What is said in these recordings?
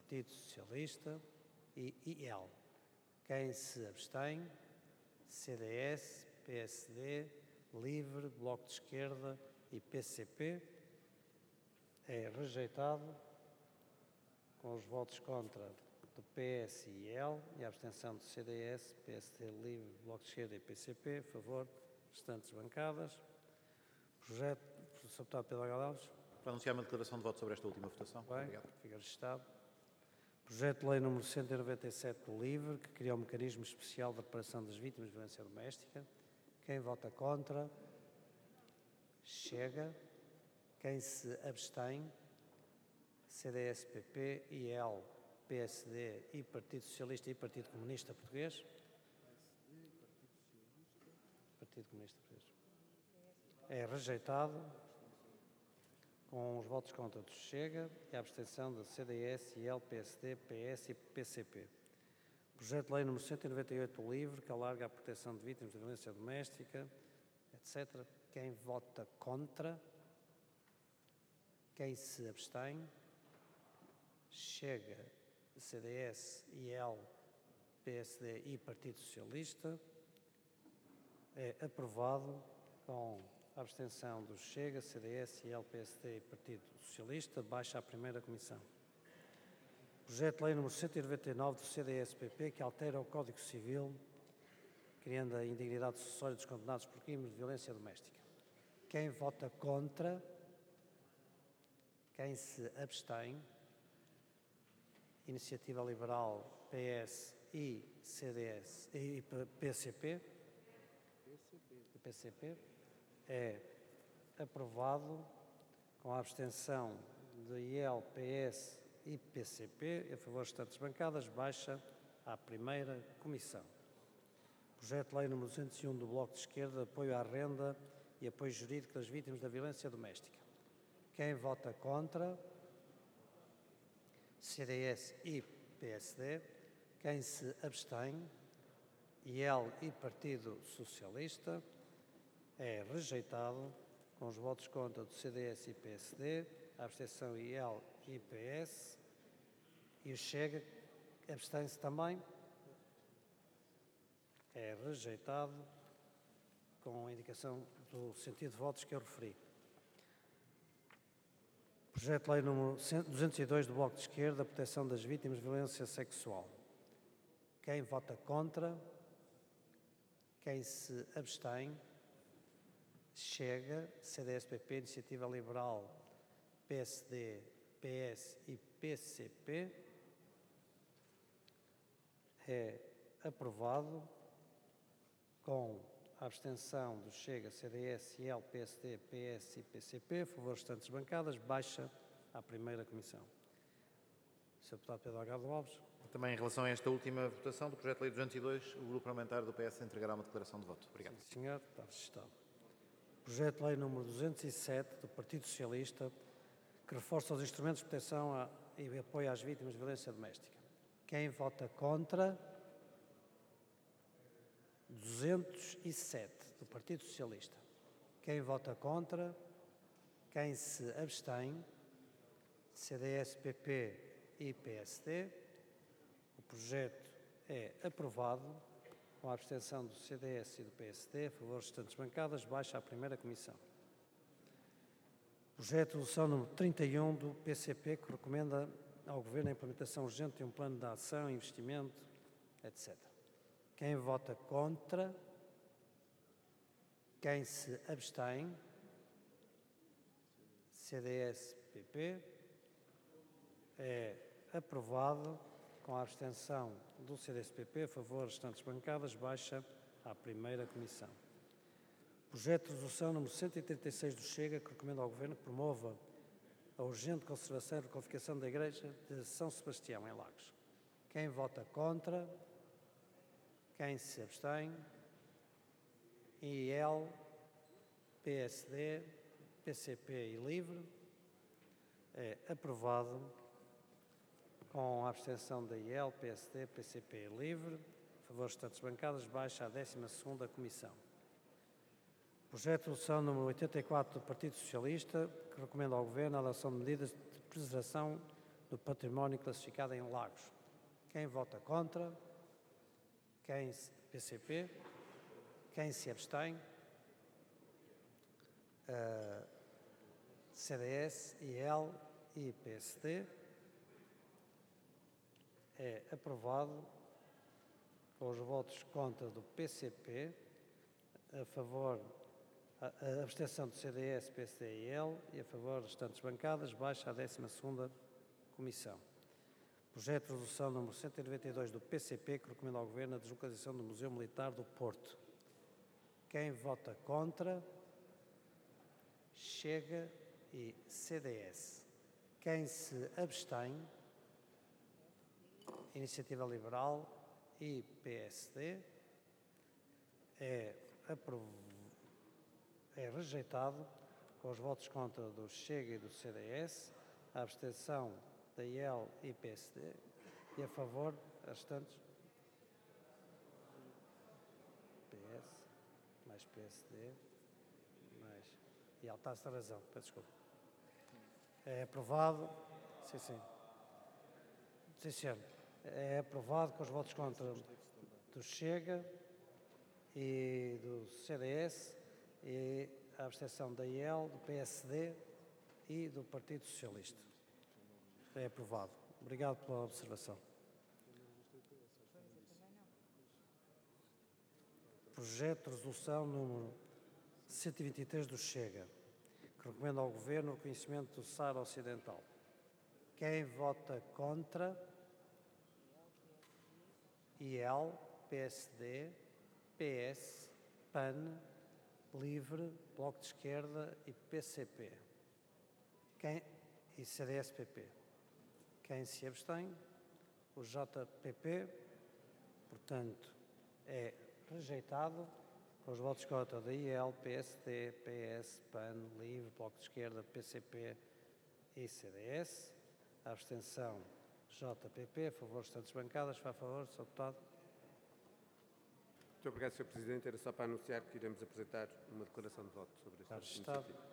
Partido Socialista e IL. Quem se abstém? CDS, PSD, LIVRE, Bloco de Esquerda e PCP. É rejeitado com os votos contra do PS e IL e a abstenção do CDS, PSD, LIVRE, Bloco de Esquerda e PCP. A favor, restantes bancadas. Projeto, professor deputado Pedro Alves. Para anunciar uma declaração de voto sobre esta última votação. Bem, obrigado. fica registado. Projeto de lei número 197 do LIVRE, que cria um mecanismo especial de reparação das vítimas de violência doméstica. Quem vota contra? Chega. Quem se abstém? CDS, PP, IL, PSD e Partido Socialista e Partido Comunista Português. Partido Comunista Português. É rejeitado com os votos contra do Chega e a abstenção da CDS, IL, PSD, PS e PCP. Projeto de lei número 198 do LIVRE, que alarga a proteção de vítimas de violência doméstica, etc. Quem vota contra? Quem se abstém? Chega, CDS, IL, PSD e Partido Socialista. É aprovado com a abstenção do Chega, CDS, IL, PSD e Partido Socialista. Baixa a primeira comissão. Projeto de lei número 199 do CDS-PP, que altera o Código Civil, criando a indignidade sucessória dos condenados por crimes de violência doméstica. Quem vota contra? Quem se abstém? Iniciativa Liberal, PS e CDS e PCP. PCP. É aprovado com a abstenção de IL, PS e PCP. A favor restantes bancadas, baixa à primeira comissão. Projeto de lei número 201 do Bloco de Esquerda, apoio à renda e apoio jurídico das vítimas da violência doméstica. Quem vota contra? CDS e PSD. Quem se abstém? IL e Partido Socialista. É rejeitado com os votos contra do CDS e PSD, a abstenção IL e PS. E o Chega abstém-se também. É rejeitado com a indicação do sentido de votos que eu referi. Projeto de lei número 202 do Bloco de Esquerda, proteção das vítimas de violência sexual. Quem vota contra? Quem se abstém? Chega, CDS-PP, Iniciativa Liberal, PSD, PS e PCP. É aprovado com a abstenção do Chega, CDS, IL, PSD, PS e PCP. A favor restantes bancadas, baixa à primeira comissão. Sr. Deputado Pedro Algarve Alves. Também em relação a esta última votação do projeto de lei 202, o Grupo Parlamentar do PS entregará uma declaração de voto. Obrigado. Sim, senhor. Está registado. Projeto de lei número 207 do Partido Socialista, que reforça os instrumentos de proteção e apoio às vítimas de violência doméstica. Quem vota contra? 207 do Partido Socialista. Quem vota contra? Quem se abstém? CDS, PP e PSD. O projeto é aprovado com a abstenção do CDS e do PSD. A favor restantes bancadas, baixa a primeira comissão. Projeto de resolução número 31 do PCP, que recomenda ao Governo a implementação urgente de um plano de ação, investimento, etc. Quem vota contra? Quem se abstém? CDS-PP. É aprovado com a abstenção do CDS-PP. A favor restantes bancadas, baixa à primeira comissão. Projeto de resolução número 136 do Chega, que recomenda ao Governo que promova a urgente conservação e requalificação da Igreja de São Sebastião, em Lagos. Quem vota contra? Quem se abstém? IL, PSD, PCP e LIVRE. É aprovado com a abstenção da IL, PSD, PCP e LIVRE. A favor restantes bancadas, baixa à 12ª Comissão. Projeto de resolução número 84 do Partido Socialista, que recomenda ao Governo a adoção de medidas de preservação do património classificado em lagos. Quem vota contra? PCP? Quem se abstém? CDS, IL e PSD. É aprovado com os votos contra do PCP, a favor, a abstenção do CDS, PSD e IL e a favor das restantes bancadas, baixa a 12ª Comissão. Projeto de resolução número 192 do PCP, que recomenda ao Governo a deslocalização do Museu Militar do Porto. Quem vota contra? Chega e CDS. Quem se abstém? Iniciativa Liberal e PSD. É rejeitado com os votos contra do Chega e do CDS, a abstenção da IEL e PSD e a favor as restantes PS, mais PSD, mais IEL. Está-se a razão, peço desculpa. É aprovado, sim, sim. Sim, senhor. É aprovado com os votos contra do Chega e do CDS e a abstenção da IEL, do PSD e do Partido Socialista. É aprovado. Obrigado pela observação. Projeto de resolução número 123 do Chega, que recomenda ao Governo o reconhecimento do Saara Ocidental. Quem vota contra? IEL, PSD, PS, PAN, LIVRE, Bloco de Esquerda e PCP. E CDS-PP. Quem se abstém? O JPP. Portanto, é rejeitado com os votos contra da IEL, PSD, PS, PAN, LIVRE, Bloco de Esquerda, PCP e CDS. A abstenção JPP, a favor das restantes bancadas. Faz favor, Sr. Deputado. Muito obrigado, Sr. Presidente. Era só para anunciar que iremos apresentar uma declaração de voto sobre esta iniciativa.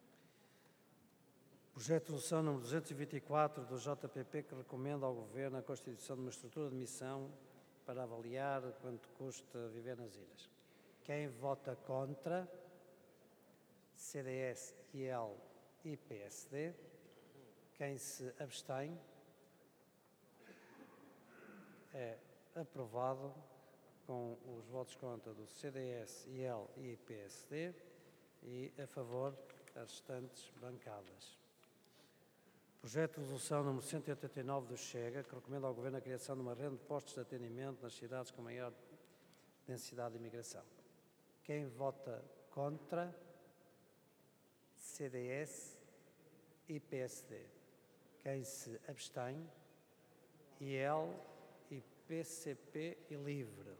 Projeto de resolução número 224 do JPP, que recomenda ao Governo a constituição de uma estrutura de missão para avaliar quanto custa viver nas ilhas. Quem vota contra? CDS, IEL e PSD. Quem se abstém? É aprovado com os votos contra do CDS, IEL e PSD e a favor as restantes bancadas. Projeto de resolução número 189 do Chega, que recomenda ao Governo a criação de uma rede de postos de atendimento nas cidades com maior densidade de imigração. Quem vota contra? CDS e PSD. Quem se abstém? IEL e PCP e LIVRE.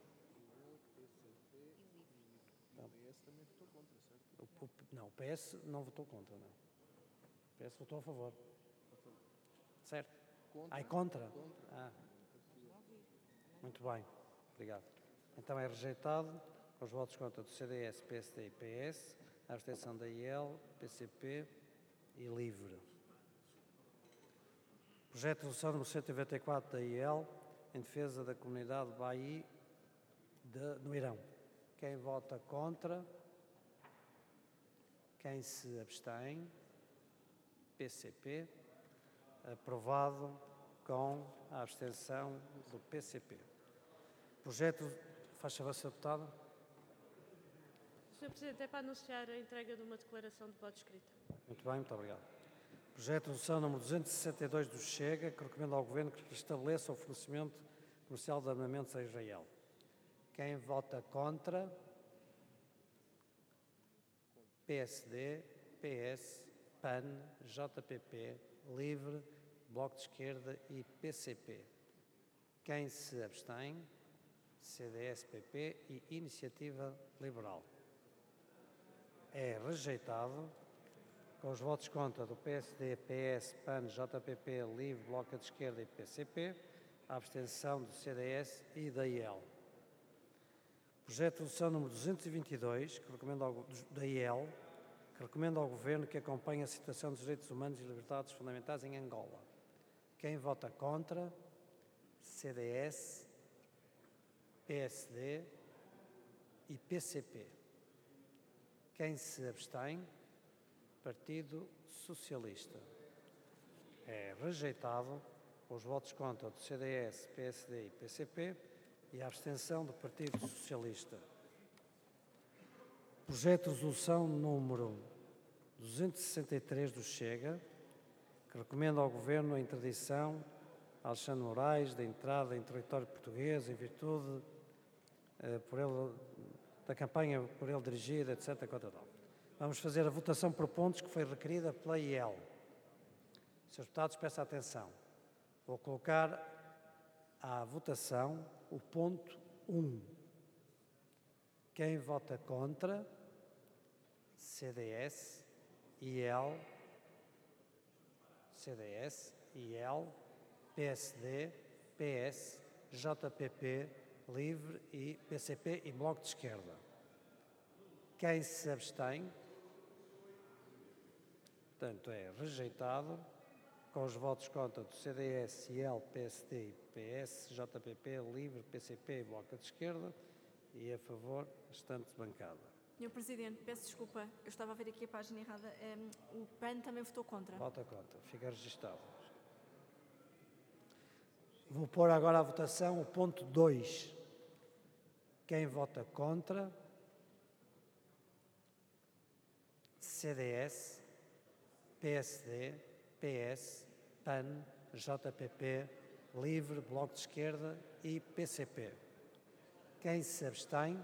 Não, o PS não votou contra, não. O PS votou a favor. Certo? É contra? Muito bem, obrigado. Então é rejeitado com os votos contra do CDS, PSD e PS, a abstenção da IEL, PCP e LIVRE. Projeto de resolução número 194 da IEL, em defesa da comunidade Baí no Irão. Quem vota contra? Quem se abstém? PCP. Aprovado com a abstenção do PCP. Projeto... Faz favor, Sr. Deputado. Sr. Presidente, é para anunciar a entrega de uma declaração de voto escrita. Muito bem, muito obrigado. Projeto de resolução número 262 do Chega, que recomenda ao Governo que restabeleça o fornecimento comercial de armamentos a Israel. Quem vota contra? PSD, PS, PAN, JPP, LIVRE, Bloco de Esquerda e PCP. Quem se abstém? CDS-PP e Iniciativa Liberal. É rejeitado com os votos contra do PSD, PS, PAN, JPP, LIVRE, Bloco de Esquerda e PCP, a abstenção do CDS e da IEL. Projeto de resolução número 222, da IEL, que recomenda ao Governo que acompanhe a situação dos direitos humanos e liberdades fundamentais em Angola. Quem vota contra? CDS, PSD e PCP. Quem se abstém? Partido Socialista. É rejeitado os votos contra do CDS, PSD e PCP e a abstenção do Partido Socialista. Projeto de resolução número 263 do Chega, que recomenda ao Governo a interdição a Alexandre Moraes da entrada em território português em virtude da campanha por ele dirigida, etc. Vamos fazer a votação por pontos que foi requerida pela IEL. Senhores deputados, peço atenção. Vou colocar à votação o ponto 1. Quem vota contra? CDS, IEL, PSD, PS, JPP, LIVRE e PCP e Bloco de Esquerda. Quem se abstém? Portanto, é rejeitado com os votos contra do CDS, IEL, PSD e PS, JPP, LIVRE, PCP e Bloco de Esquerda e a favor, restante bancada. Senhor Presidente, peço desculpa, eu estava a ver aqui a página errada. O PAN também votou contra. Vota contra, fica registado. Vou pôr agora à votação o ponto 2. Quem vota contra? CDS, PSD, PS, PAN, JPP, LIVRE, Bloco de Esquerda e PCP. Quem se abstém?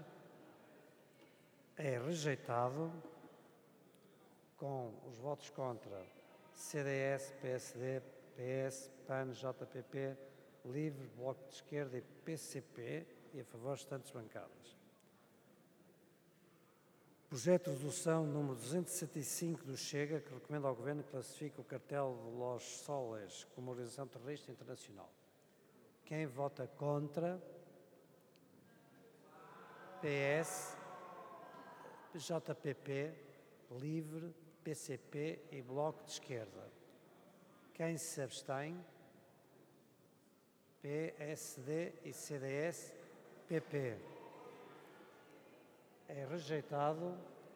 É rejeitado com os votos contra CDS, PSD, PS, PAN, JPP, LIVRE, Bloco de Esquerda e PCP e a favor restantes bancadas. Projeto de resolução número 265 do Chega, que recomenda ao Governo que classifique o cartel de Los Soles como organização terrorista internacional. Quem vota contra? PS, JPP, LIVRE, PCP e Bloco de Esquerda. Quem se abstém? PSD e CDS, PP. É rejeitado.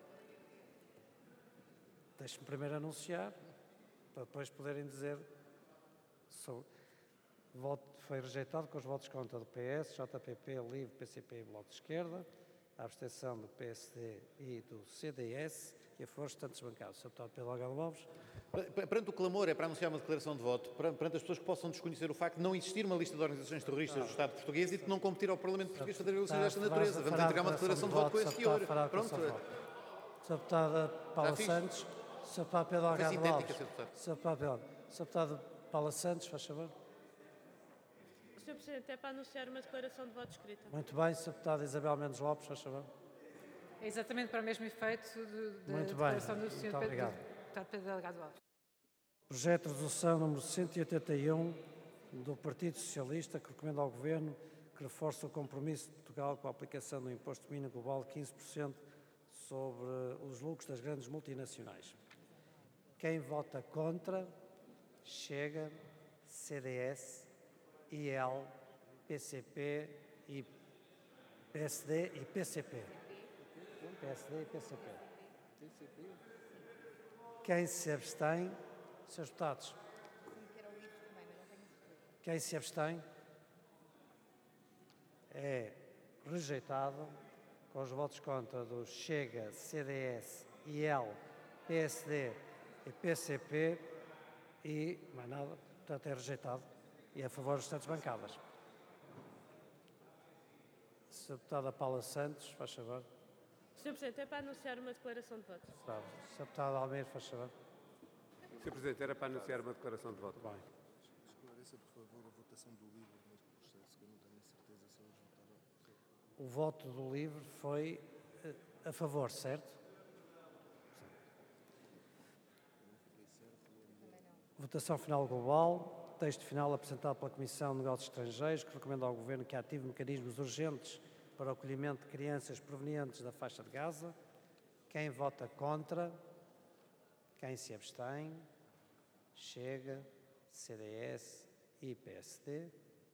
Deixe-me primeiro anunciar, para depois poderem dizer. Voto foi rejeitado com os votos contra do PS, JPP, LIVRE, PCP e Bloco de Esquerda, a abstenção do PSD e do CDS e a favor de tantos bancados. Sr. Deputado Pedro Delgado Alves. Perante o clamor é para anunciar uma declaração de voto, perante as pessoas que possam desconhecer o facto de não existir uma lista de organizações terroristas do Estado português e de não competir ao Parlamento português fazer eleições desta natureza. Vamos entregar uma declaração de voto com esse teor. Pronto. Sr. Deputada Paula Santos. Sr. Deputado Pedro Delgado Alves. Sr. Deputado Paula Santos, faz favor. Sr. Presidente, é para anunciar uma declaração de voto escrita. Muito bem, Sr. Deputada Isabel Mendes Lopes, faz favor. É exatamente para o mesmo efeito da Muito declaração bem, do Sr. muito obrigado. Deputado Pedro Delgado Alves. Projeto de resolução número 181 do Partido Socialista, que recomenda ao Governo que reforce o compromisso de Portugal com a aplicação do imposto mínimo global de 15% sobre os lucros das grandes multinacionais. Quem vota contra? Chega, CDS, IEL, PCP e PSD e PCP. PSD e PCP. Quem se abstém? Senhores deputados. Quem se abstém? É rejeitado com os votos contra do Chega, CDS, IEL, PSD e PCP e mais nada, portanto é rejeitado e é a favor das restantes bancadas. Sra. Deputada Paula Santos, faz favor. Sr. Presidente, é para anunciar uma declaração de voto. Sra. Deputada Almeida, faz favor. Sr. Presidente, era para anunciar uma declaração de voto. Bem. Esclareça, por favor, a votação do LIVRE neste processo, que eu não tenho a certeza se eles votaram. O voto do LIVRE foi a favor, certo? Votação final global. Texto final apresentado pela Comissão de Negócios Estrangeiros, que recomenda ao Governo que ative mecanismos urgentes para o acolhimento de crianças provenientes da faixa de Gaza. Quem vota contra? Quem se abstém? Chega, CDS, e PSD.